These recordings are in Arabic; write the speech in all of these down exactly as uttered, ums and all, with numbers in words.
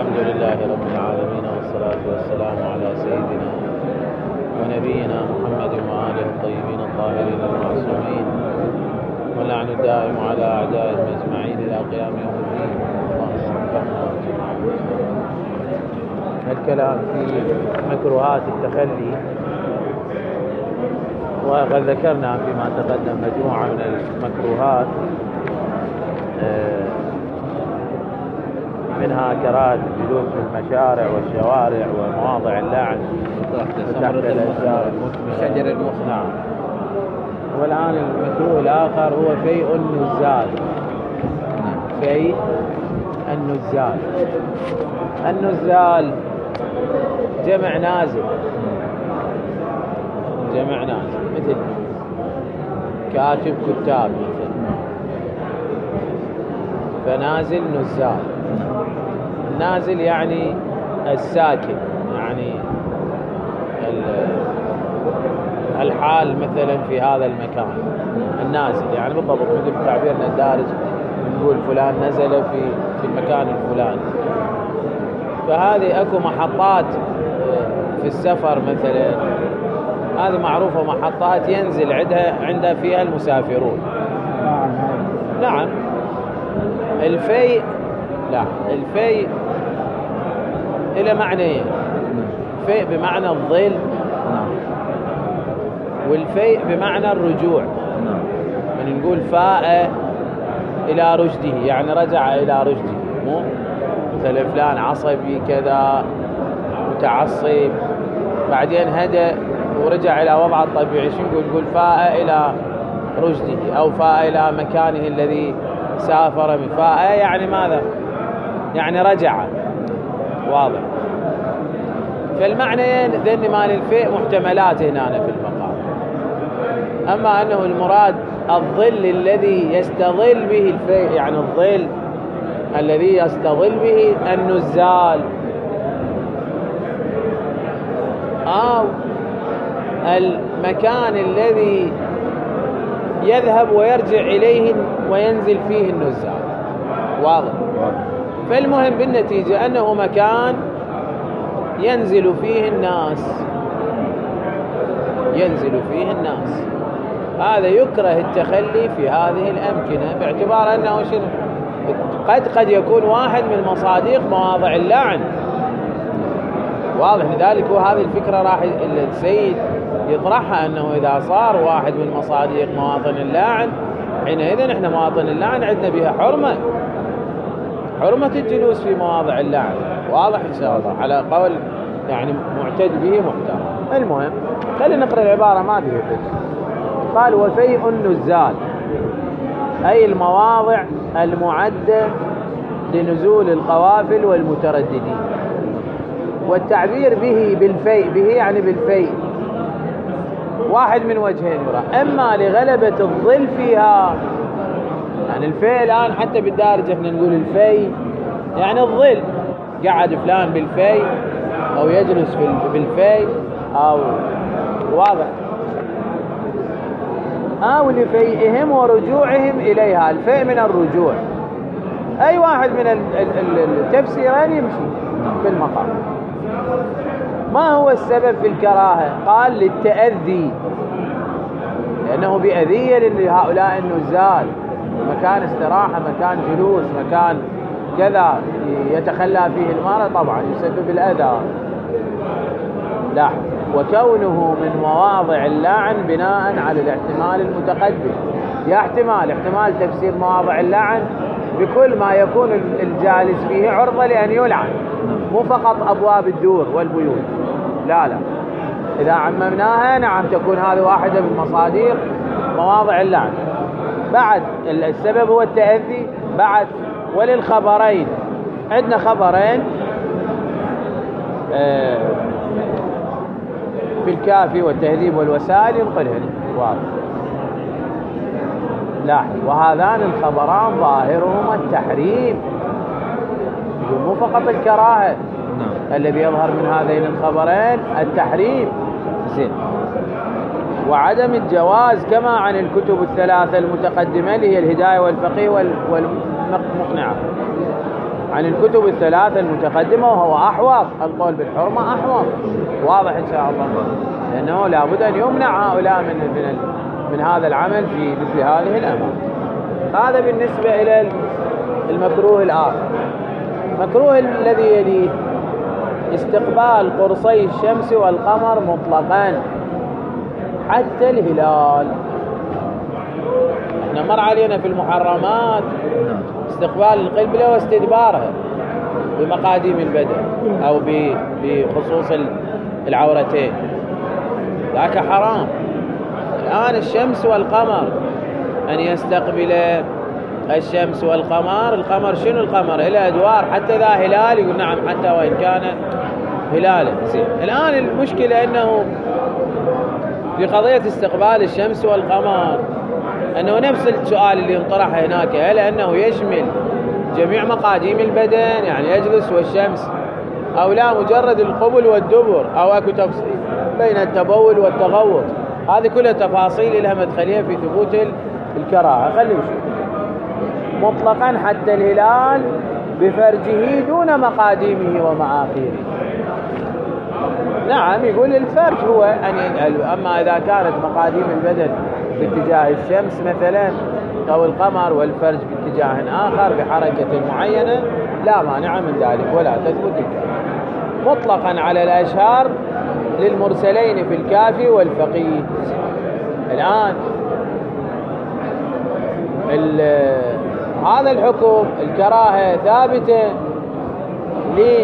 الحمد لله رب العالمين، والصلاة والسلام على سيدنا ونبينا محمد وآله الطيبين الطاهرين المعصومين، واللعن الدائم على أعدائهم أجمعين إلى قيام يوم الدين. الكلام في مكروهات التخلي، وقد ذكرنا فيما تقدم مجموعة من المكروهات، منها كراهة الجلوس في المشارع والشوارع ومواضع اللعن وتحت الأشجار شجر المخ. نعم. والآن المكروه الآخر هو فيء النزال. فيء النزال النزال جمع نازل، جمع نازل مثل كاتب كتاب مثل، فنازل نزال. النازل يعني الساكن، يعني الحال مثلا في هذا المكان. النازل يعني بالضبط مثل تعبيرنا الدارج نقول فلان نزل في في المكان الفلاني. فهذه اكو محطات في السفر مثلا، هذه معروفة محطات ينزل عندها عندها فيها المسافرون. نعم. الفيء لا الفيء إلى معنيين، فيء بمعنى الظل، والفيء بمعنى الرجوع. من نقول فاء إلى رشده يعني رجع إلى رشده، مو مثل فلان عصبي كذا متعصب بعدين هدأ ورجع إلى وضعه الطبيعي. شو نقول؟ نقول فاء إلى رشده أو فاء إلى مكانه الذي سافر من. فاء يعني ماذا؟ يعني رجع. واضح. فالمعنيين ذن مال الفيء محتملات هنا في المقام. أما أنه المراد الظل الذي يستظل به الفيء، يعني الظل الذي يستظل به النزال، أو المكان الذي يذهب ويرجع إليه وينزل فيه النزال. واضح. فالمهم بالنتيجة أنه مكان ينزل فيه الناس، ينزل فيه الناس. هذا يكره التخلي في هذه الأمكنة، باعتبار أنه شنو؟ قد قد يكون واحد من مصادق مواضع اللعن. واضح. لذلك وهذه الفكرة راح السيد يطرحها، أنه إذا صار واحد من مصادق مواطن اللعن، حينئذ إحنا مواطن اللعن عندنا بها حرمة، حرمة الجلوس في مواضع اللعن. واضح إن شاء الله على قول يعني معتد به محترم. المهم خلينا نقرأ العبارة ما فيه فكرة. قال: وفيء النزال أي المواضع المعدة لنزول القوافل والمترددين. والتعبير به بالفيء، به يعني بالفيء، واحد من وجهين يرى: اما لغلبة الظل فيها، يعني الفيء الان حتى بالدارجة احنا نقول الفيء يعني الظل، قعد فلان بالفيء او يجلس بالفيء او واضح، او لفيئهم ورجوعهم اليها. الفيء من الرجوع. اي واحد من التفسيرين يمشي في المقام. ما هو السبب في الكراهة؟ قال: للتأذي، لأنه بأذية لهؤلاء النزال، مكان استراحة، مكان جلوس، مكان كذا يتخلى فيه المرء، طبعا يسبب الأذى. لا. وكونه من مواضع اللعن بناء على الاحتمال المتقدم. يا احتمال احتمال تفسير مواضع اللعن بكل ما يكون الجالس فيه عرضة لأن يلعن، مو فقط أبواب الدور والبيوت. لا لا إذا عممناها نعم تكون هذه واحدة من مصادر مواضع اللعن. بعد السبب هو التأذي. بعد وللخبرين، عندنا خبرين في الكافي والتهذيب والوسائل ينقلهن. واضح. لاحظ: وهذان الخبران ظاهرهما التحريم، مو فقط الكراهة. نعم. الذي يظهر من هذين الخبرين التحريم. زين. وعدم الجواز كما عن الكتب الثلاثة المتقدمة اللي هي الهداية والفقيه والمقنعة. عن الكتب الثلاثة المتقدمة، وهو أحوط، القول بالحرمة أحوط، واضح إن شاء الله، لأنه لابد أن يمنع هؤلاء من من من هذا العمل في مثل هذه الأماكن. هذا بالنسبة إلى المكروه الآخر. المكروه الذي يليه استقبال قرصي الشمس والقمر مطلقا حتى الهلال. احنا مر علينا في المحرمات استقبال القبلة واستدبارها بمقاديم البدن أو بخصوص العورتين، ذاك حرام. الآن الشمس والقمر، أن يستقبل الشمس والقمر. القمر شنو القمر؟ إلى أدوار، حتى ذا هلال يقول نعم حتى وإن كان هلالا. الآن المشكلة أنه في قضية استقبال الشمس والقمر أنه نفس السؤال اللي انطرح هناك، هل أنه يشمل جميع مقاديم البدن، يعني يجلس والشمس، أو لا مجرد القبل والدبر، أو أكو تفصيل بين التبول والتغوط؟ هذه كلها تفاصيل لها مدخلية في ثبوت الكراهة. خلي نشوف. مطلقا حتى الهلال بفرجه دون مقاديمه ومعاقيره. نعم، يقول الفرج هو أن ينقل، أما إذا كانت مقاديم البدن باتجاه الشمس مثلا أو القمر والفرج باتجاه آخر بحركة معينة لا مانع من ذلك ولا تثبت الكراهة. مطلقا على الأشهر للمرسلين في الكافي والفقيه. الآن هذا الحكم الكراهة ثابتة ليه؟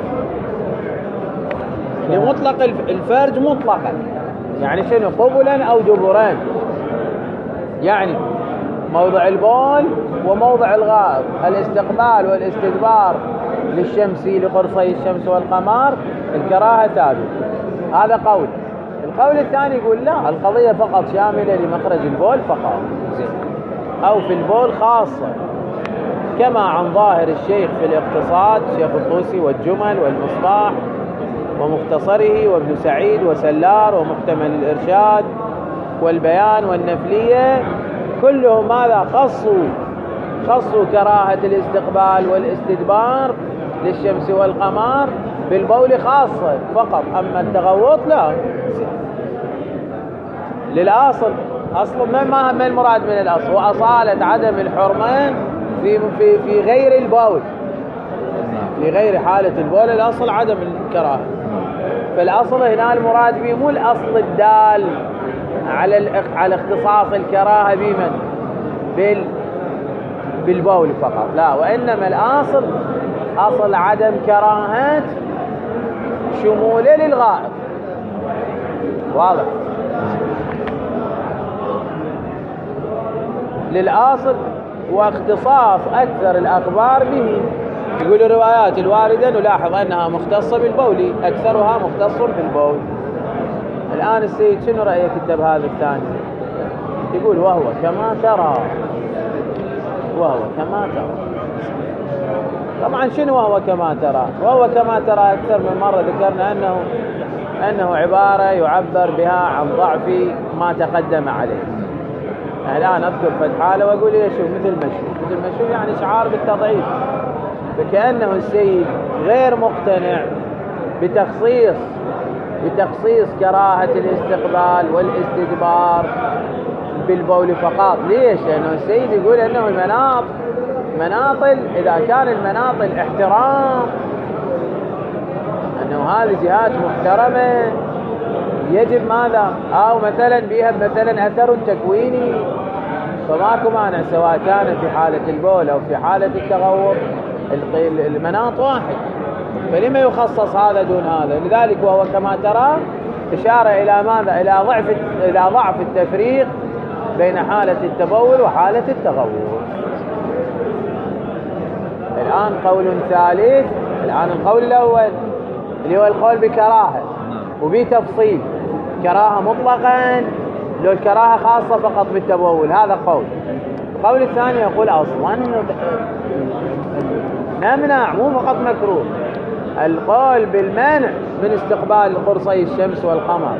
لمطلق الفرج مطلقا، يعني شنو؟ قبلا أو دبران، يعني موضع البول وموضع الغائط، الاستقبال والاستدبار للشمس لقرصي الشمس والقمر الكراهة ثابت. هذا قول. القول الثاني يقول لا، القضية فقط شاملة لمخرج البول فقط، أو في البول خاصة، كما عن ظاهر الشيخ في الاقتصاد الشيخ الطوسي والجمل والمصباح ومختصره وابن سعيد وسلار ومحتمل الإرشاد والبيان والنفلية، كلهم ماذا خصوا خصوا كراهة الاستقبال والاستدبار للشمس والقمر بالبول خاصة فقط، أما التغوط لا. للأصل، أصل ما ما المراد من الأصل؟ وأصالة عدم الحرمة في في في غير البول، في غير حالة البول الأصل عدم الكراهة. فالأصل هنا المراد به مو الأصل الدال على على اختصاص الكراهة بمن بال بالبول فقط، لا، وإنما الأصل أصل عدم كراهة شموله للغائط. واضح؟ للأصل واختصاص أكثر الأخبار به. يقول الروايات الواردة نلاحظ أنها مختصة بالبول، أكثرها مختص بالبول. الآن السيد شنو رأيك كتب هذا الثاني؟ يقول وهو كما ترى، وهو كما ترى. طبعا شنو وهو كما ترى؟ وهو كما ترى أكثر من مرة ذكرنا أنه أنه عبارة يعبر بها عن ضعف ما تقدم عليه. الآن أذكر فتح حالة وأقول إيش مثل مشهور، مثل مشهور يعني شعار بالتضعيف، فكأنه السيد غير مقتنع بتخصيص بتخصيص كراهة الاستقبال والاستدبار بالبول فقط. ليش؟ لأنه السيد يقول أنه المناط مناطل، إذا كان المناطل احترام، أنه هذه جهات محترمة يجب ماذا؟ أو مثلا بها مثلا أثر تكويني، فماكو مانع سواء كان في حالة البول أو في حالة التغوط، المناط واحد، فلما يخصص هذا دون هذا؟ لذلك وهو كما ترى إشارة إلى ماذا؟ إلى ضعف إلى ضعف التفريق بين حالة التبول وحالة التغوط. الآن قول ثالث. الآن القول الأول اللي هو القول بكراهة وبتفصيل، كراهة مطلقا لو الكراهة خاصة فقط بالتبول، هذا قول. القول الثاني يقول أصلا نمنع، مو فقط مكروه، القول بالمنع من استقبال قرصي الشمس والقمر،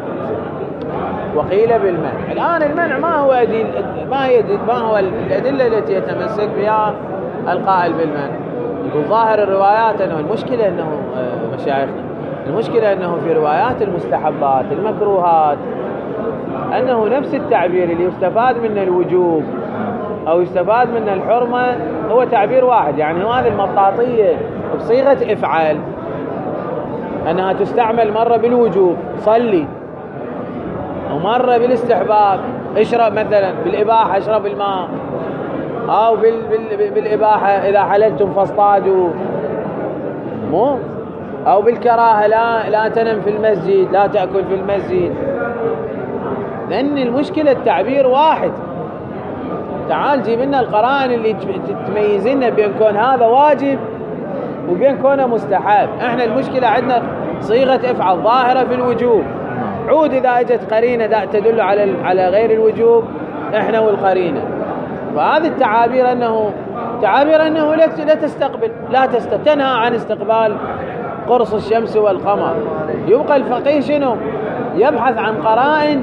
وقيل بالمنع. الآن المنع ما هو أدل ما هي ما هو الأدلة التي يتمسك بها القائل بالمنع؟ يقول ظاهر الروايات أنه المشكلة أنه مشايخنا المشكلة أنه في روايات المستحبات المكروهات أنه نفس التعبير اللي يستفاد منه الوجوب أو يستفاد منه الحرمة هو تعبير واحد. يعني هذه المطاطية بصيغة افعل أنها تستعمل مرة بالوجوب صلي، ومرة بالاستحباب اشرب، مثلا بالإباحة اشرب الماء، أو بال بال بالإباحة إذا حللتم فاصطادوا، مو أو بالكراهة لا لا تنم في المسجد، لا تأكل في المسجد. لأن المشكلة التعبير واحد. تعال جيب لنا القرائن اللي تميز لنا بين كون هذا واجب وبين كونه مستحب. احنا المشكلة عندنا صيغة افعل ظاهرة في الوجوب، عود إذا اجت قرينة تدل على على غير الوجوب احنا والقرينة. فهذه التعابير انه تعابير انه لا تستقبل لا تست... تنهى عن استقبال قرص الشمس والقمر. يبقى الفقيه شنو؟ يبحث عن قرائن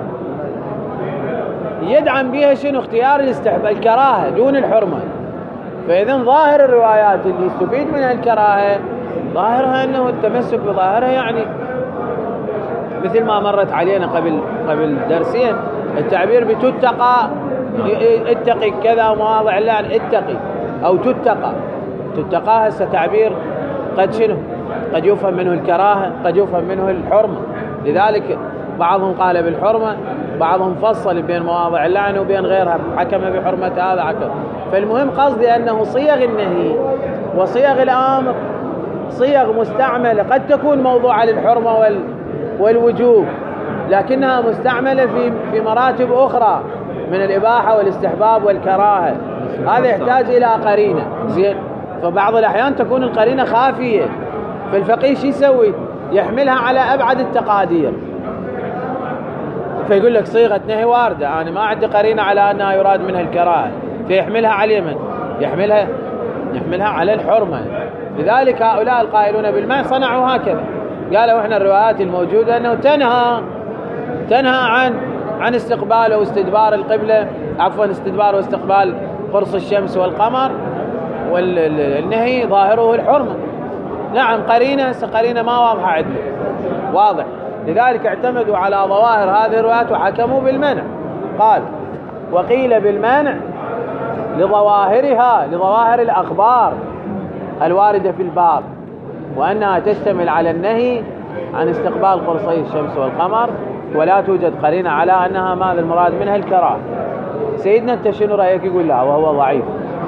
يدعم بها شنو؟ اختيار الاستحباب الكراهة دون الحرمة. فإذا ظاهر الروايات اللي يستفيد منها الكراهة ظاهرها أنه التمسك بظاهرها، يعني مثل ما مرت علينا قبل قبل درسين التعبير بتتقى، اتقي كذا مواضع اللعن، اتقي أو تتقى. تتقى هسه تعبير قد شنو؟ قد يفهم منه الكراهة، قد يفهم منه الحرمة. لذلك بعضهم قال بالحرمة، بعضهم فصل بين مواضع اللعن وبين غيرها، حكم بحرمة هذا حكم. فالمهم قصدي أنه صيغ النهي وصيغ الأمر صيغ مستعملة قد تكون موضوعة للحرمة وال والوجوب، لكنها مستعملة في في مراتب أخرى من الإباحة والاستحباب والكراهة. هذا يحتاج إلى قرينة زين. فبعض الأحيان تكون القرينة خافية، فالفقيه شو يسوي؟ يحملها على أبعد التقادير، فيقول لك صيغة نهي واردة، أنا ما عندي قرينة على أنها يراد منها الكراهة، فيحملها على اليمن، يحملها يحملها على الحرمة. لذلك هؤلاء القائلون بالمعنى صنعوا هكذا، قالوا احنا الروايات الموجودة أنه تنهى تنهى عن عن استقبال واستدبار القبلة، عفوا استدبار واستقبال قرص الشمس والقمر، والنهي ظاهره الحرمة. نعم قرينة قرينة ما واضحة عندنا، واضح. لذلك اعتمدوا على ظواهر هذه الروايات وحكموا بالمنع. قال وقيل بالمنع لظواهرها، لظواهر الأخبار الواردة في الباب، وأنها تشتمل على النهي عن استقبال قرصي الشمس والقمر، ولا توجد قرينة على أنها ماذا المراد منها الكراهة. سيدنا انت شنو رأيك؟ يقول لا وهو ضعيف.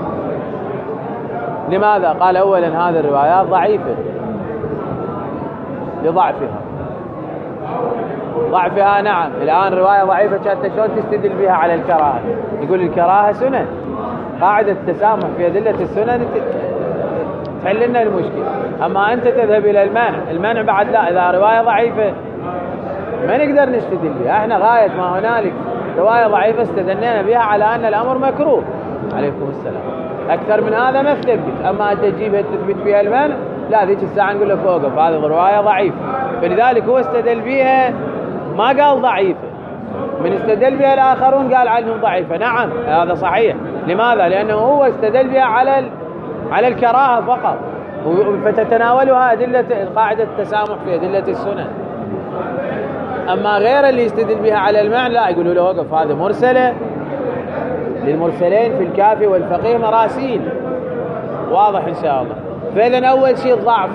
لماذا؟ قال أولا هذه الروايات ضعيفة لضعفها. ضعفها نعم. الآن رواية ضعيفة حتى شلون تستدل بها على الكراهة؟ يقول الكراهة سنن، قاعدة التسامح في أدلة السنن تحل لنا المشكلة. أما أنت تذهب إلى المنع، المنع بعد لا. إذا رواية ضعيفة ما نقدر نستدل بها، احنا غاية ما هنالك رواية ضعيفة استدلنا بها على أن الأمر مكروه. عليكم السلام. أكثر من هذا ما تثبت. أما أنت تجيبها تثبت بها المنع، لا ذيك الساعة نقول لك وقف، هذه رواية ضعيفة. فلذلك هو استدل بها ما قال ضعيفة، من استدل بها الآخرون قال عنهم ضعيفة. نعم هذا صحيح. لماذا؟ لأنه هو استدل بها على على الكراهة فقط، فتتناولها أدلة قاعدة التسامح في أدلة السنن. أما غير اللي يستدل بها على المعنى لا، يقولوا له وقف، هذا مرسلة، للمرسلين في الكافي والفقيه مراسيل. واضح إن شاء الله. فإذن أول شيء الضعف.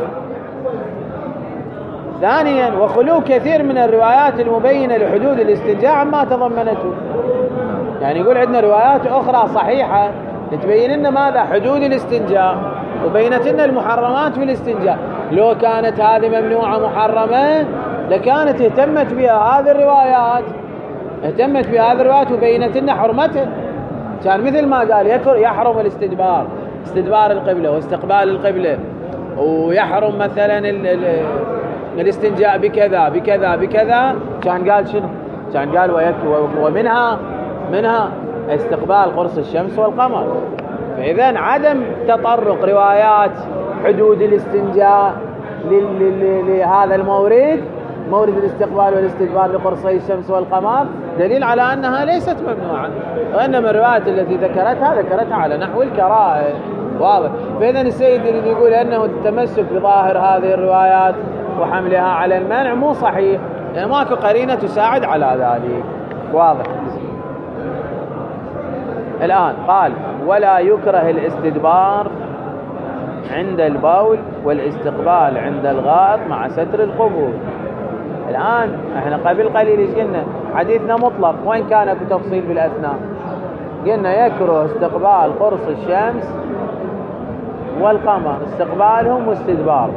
ثانيا وخلو كثير من الروايات المبينة لحدود الاستنجاء عما تضمنته. يعني يقول عندنا روايات أخرى صحيحة تبين لنا ماذا؟ حدود الاستنجاء، وبينت لنا المحرمات في الاستنجاء. لو كانت هذه ممنوعة محرمة لكانت اهتمت بها هذه الروايات، اهتمت بها هذه الروايات وبينت لنا حرمتها. كان مثل ما قال يحرم الاستدبار، استدبار القبلة واستقبال القبلة، ويحرم مثلا ال ال الاستنجاء بكذا بكذا بكذا. كان قال شنو؟ كان قال ومنها منها استقبال قرص الشمس والقمر. فإذا عدم تطرق روايات حدود الاستنجاء لهذا المورد، مورد الاستقبال والاستدبار لقرصي الشمس والقمر، دليل على أنها ليست ممنوعة. وإنما الروايات التي ذكرتها ذكرتها على نحو الكراهة. واضح. فإذا السيد يريد يقول أنه التمسك بظاهر هذه الروايات وحملها على المنع مو صحيح، لأن ماكو قرينة تساعد على ذلك. واضح. الآن قال ولا يكره الاستدبار عند البول والاستقبال عند الغائط مع ستر القبول. الآن احنا قبل قليل ايش قلنا؟ حديثنا مطلق، وين كان اكو تفصيل بالأثناء؟ قلنا يكره استقبال قرص الشمس والقمر، استقبالهم واستدبارهم.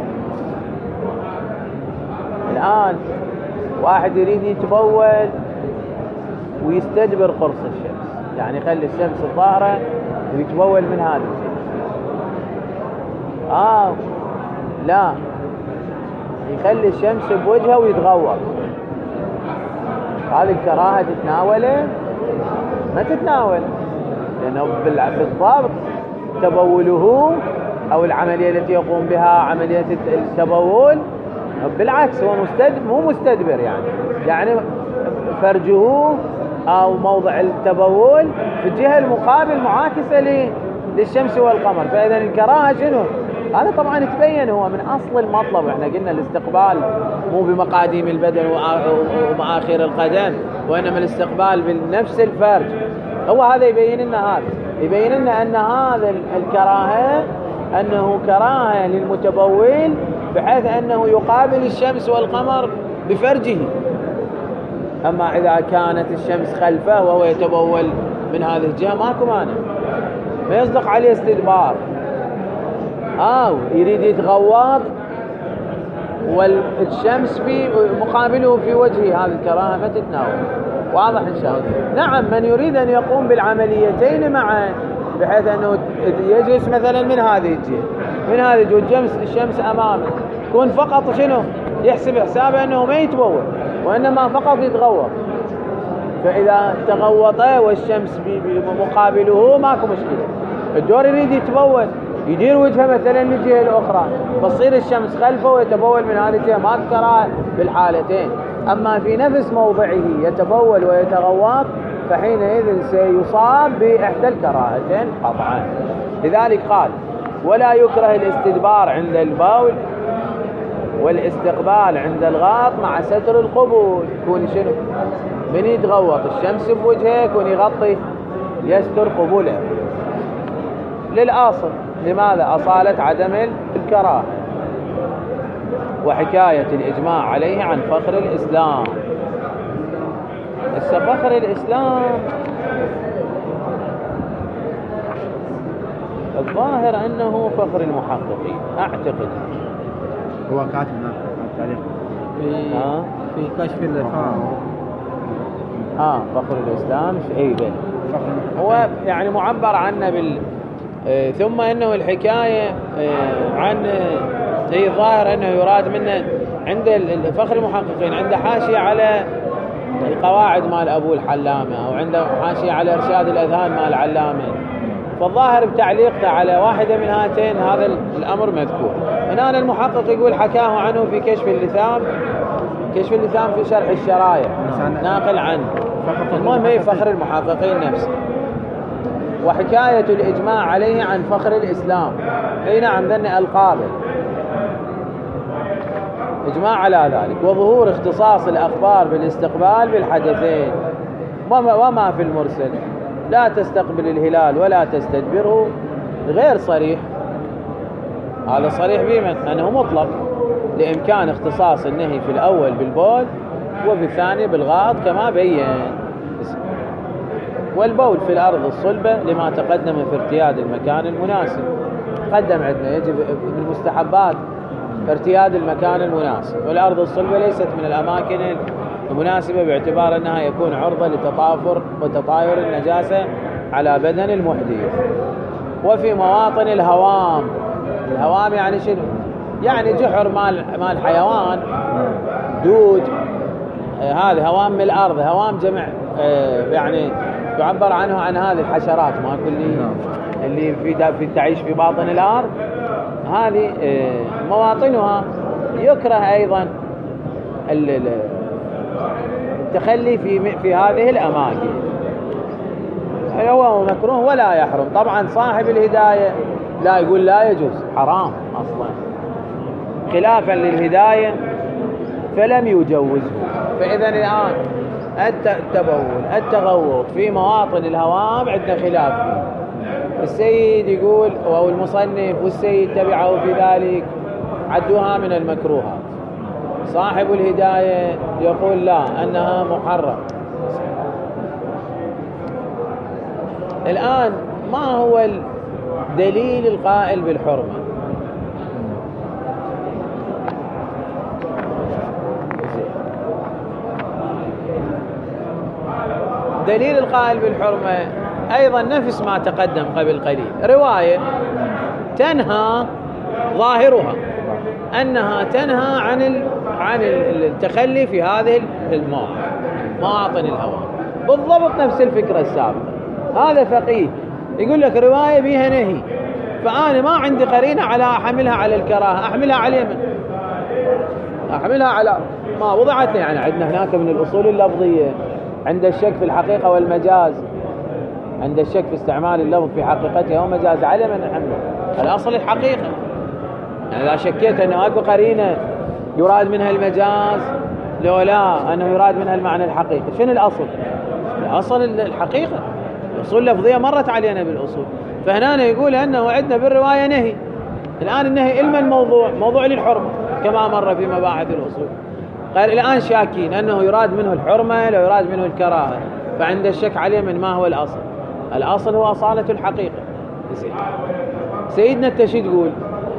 الآن واحد يريد يتبول ويستدبر قرص الشمس، يعني يخلي الشمس ظاهرة ويتبول من هذا الشيء. آه لا، يخلي الشمس بوجهه ويتغوط. هذه الكراهة تتناوله؟ ما تتناول، لأنه بالضبط تبوله أو العملية التي يقوم بها عملية التبول بالعكس هو مستدبر، مو مستدبر يعني يعني فرجه أو موضع التبول في الجهة المقابل معاكسة للشمس والقمر. فإذا الكراهة شنو؟ هذا طبعا تبين هو من أصل المطلب. احنا قلنا الاستقبال مو بمقاديم البدن ومآخر القدم، وإنما الاستقبال بنفس الفرج. هو هذا يبين لنا، هذا يبين لنا أن هذا الكراهة أنه كراهة للمتبول بحيث أنه يقابل الشمس والقمر بفرجه. أما إذا كانت الشمس خلفه وهو يتبول من هذه الجهة ماكو مانع، ما يصدق عليه استدبار. آه يريد يتغوط والشمس في مقابله في وجهه، هذه الكراهة ما تتناول. واضح إن شاء الله. نعم، من يريد أن يقوم بالعمليتين معا بحيث أنه يجلس مثلا من هذه الجهة من هذه الجهة الشمس الشمس أمامه، يكون فقط شنو يحسب حسابه أنه ما يتبول وإنما فقط يتغوط. فإذا تغوط والشمس بمقابله ماكو مشكلة. الدور يريد يتبول يدير وجهه مثلا للجهة الأخرى، فتصير الشمس خلفه ويتبول من هذه الجهة، ما تكره بالحالتين. أما في نفس موضعه يتبول ويتغوط فحينئذ سيصاب بإحدى الكراهتين قطعا. لذلك قال ولا يكره الاستدبار عند البول والاستقبال عند الغائط مع ستر القبول. يكون شنو؟ من يتغوط الشمس بوجهه يكون يغطي يستر قبوله للآصل. لماذا؟ أصالة عدم الكراهة وحكاية الإجماع عليه عن فخر الإسلام. هسه فخر الإسلام الظاهر أنه فخر المحققين، أعتقد هو كاتب التاريخ في ها في كشف الإرفاق. ها فخر الإسلام أي بل هو يعني معبر عنه بال آه ثم انه الحكايه آه عن هي ظاهر انه يراد منه عند فخر المحققين عنده حاشيه على القواعد مال ابو الحلامه، او عنده حاشيه على ارشاد الاذهان مال العلامه. فالظاهر بتعليقته على واحده من هاتين هذا الامر مذكور. هنا المحقق يقول حكاه عنه في كشف اللثام، كشف اللثام في شرح الشرايع ناقل عنه. المهم هي فخر المحققين نفسه. وحكاية الإجماع عليه عن فخر الإسلام، أي نعم ذني القابل إجماع على ذلك. وظهور اختصاص الأخبار بالاستقبال بالحدثين وما, وما في المرسل لا تستقبل الهلال ولا تستدبره غير صريح. هذا صريح بمن أنه مطلق لإمكان اختصاص النهي في الأول بالبول وفي الثاني بالغائط كما بين. والبول في الأرض الصلبة لما تقدم في ارتياد المكان المناسب. قدم عندنا يجب من المستحبات ارتياد المكان المناسب، والأرض الصلبة ليست من الأماكن المناسبة باعتبار أنها يكون عرضة لتطافر وتطاير النجاسة على بدن المحدث. وفي مواطن الهوام، الهوام يعني شنو؟ يعني جحر مال مال حيوان دود، آه هذا هوام من الأرض. هوام جمع آه يعني يعبر عنه عن هذه الحشرات ما كل اللي في في تعيش في باطن الأرض. هذه آه مواطنها يكره أيضا التخلي في في هذه الأماكن. هو مكروه ولا يحرم. طبعا صاحب الهداية لا يقول لا يجوز، حرام أصلا خلافا للهداية فلم يجوزه. فإذا الآن التبول التغوط في مواطن الهوام عندنا خلاف فيه. السيد يقول أو المصنف والسيد تبعه في ذلك عدوها من المكروهات. صاحب الهداية يقول لا، أنها محرم. الآن ما هو الدليل القائل بالحرمة؟ دليل القائل بالحرمة أيضا نفس ما تقدم قبل قليل، رواية تنهى ظاهرها أنها تنهى عن عن التخلي في هذه المواطن، مواطن الهوام، بالضبط نفس الفكرة السابقة. هذا فقيه يقول لك رواية بها نهي، فأنا ما عندي قرينة على أحملها على الكراهة، أحملها على من؟ أحملها على ما وضعت لي. يعني عندنا هناك من الأصول اللفظية عند الشك في الحقيقة والمجاز، عند الشك في استعمال اللفظ في حقيقته ومجاز على من نحمله؟ الأصل الحقيقة. يعني إذا شكيت أنه أكو قرينة يراد منها المجاز لو لا أنه يراد منها المعنى الحقيقي، شنو الأصل؟ الأصل الحقيقة. الأصول اللفظية مرت علينا بالأصول. فهنا يقول أنه عندنا بالرواية نهي. الآن النهي إلما الموضوع موضوع للحرمة كما مر في مباحث الأصول. قال الآن شاكين أنه يراد منه الحرمة لو يراد منه الكراهة، فعند الشك عليه من ما هو الأصل؟ الأصل هو أصالة الحقيقة. سيدنا التشي تقول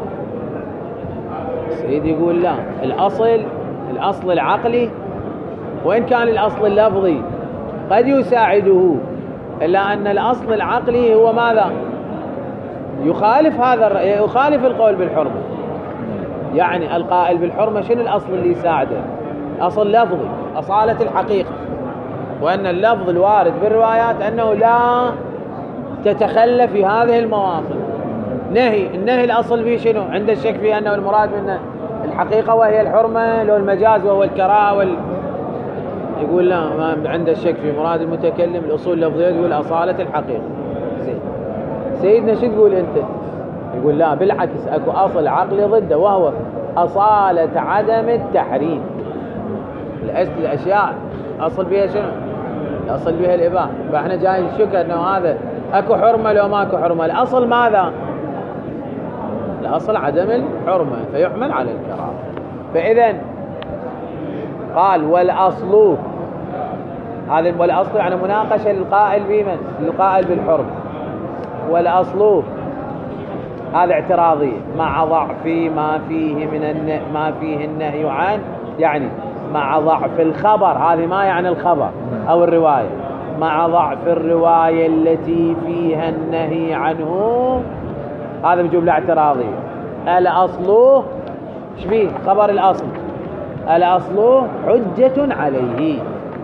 السيد يقول لا، الأصل الأصل العقلي وإن كان الأصل اللفظي قد يساعده، إلا أن الأصل العقلي هو ماذا؟ يخالف هذا يخالف القول بالحرمة. يعني القائل بالحرمة شنو الأصل اللي يساعده؟ أصل لفظي، أصالة الحقيقة، وأن اللفظ الوارد بالروايات أنه لا تتخلى في هذه المواطن. نهي، النهي الأصل فيه شنو؟ عند الشك في أنه المراد منه الحقيقة وهي الحرمة لو المجاز وهو الكراهة وال... يقول لا، ما عند الشك في مراد المتكلم الأصول اللفظية تقول أصالة الحقيقة. سيد. سيدنا شو تقول أنت؟ يقول لا، بالعكس أكو أصل عقلي ضده وهو أصالة عدم التحريم. الأشياء أصل بها شنو؟ أصل بها الإباحة، فإحنا جاي نشك أنه هذا أكو حرمة لو ما أكو حرمة. الأصل ماذا؟ الأصل عدم الحرمة فيحمل على الكراهة. فإذا قال والأصل، هذا والأصل يعني مناقشة للقائل بمن؟ للقائل بالحرمة. والأصل هذا اعتراضية مع ضعف ما فيه من النهي ما فيه النهي عن، يعني مع ضعف الخبر، هذه ما يعني الخبر أو الرواية، مع ضعف الرواية التي فيها النهي عنه، هذا بجملة اعتراضية. الأصل شبيه خبر الأصل، الأصل حجة عليه،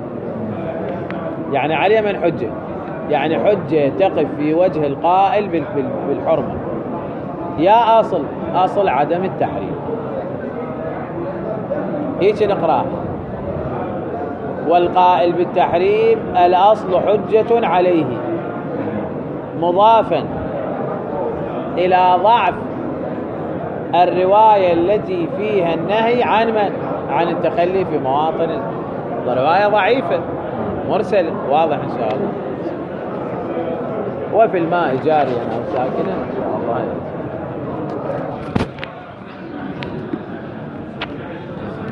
يعني عليه من حجة، يعني حجة تقف في وجه القائل بالحرمة. يا أصل أصل عدم التحريم، هيك نقرأ. والقائل بالتحريم الأصل حجة عليه، مضافا إلى ضعف الرواية التي فيها النهي عن من؟ عن التخلي في مواطن. رواية ضعيفة مرسلة، واضح إن شاء الله. وفي الماء جاريا أو ساكنا إن شاء الله.